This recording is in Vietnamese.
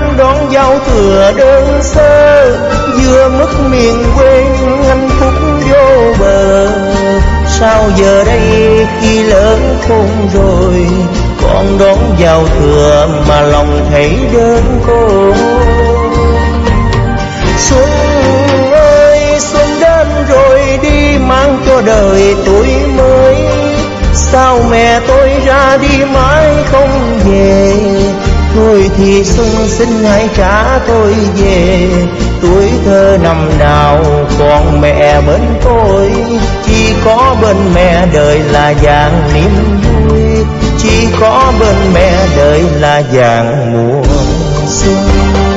đón giao thừa đơn sơ, vừa mất miền quê hạnh phúc vô bờ. Sao giờ đây khi lớn khôn rồi, con đón giao thừa mà lòng thấy đơn côi. Xuân ơi xuân đến rồi đi, mang cho đời tuổi mới. Sao mẹ tôi ra đi mãi không về, thôi thì xuân xin hãy trả tôi về. Tuổi thơ năm nào còn mẹ bên tôi, chỉ có bên mẹ đời là vàng niềm vui, chỉ có bên mẹ đời là vàng mùa xuân.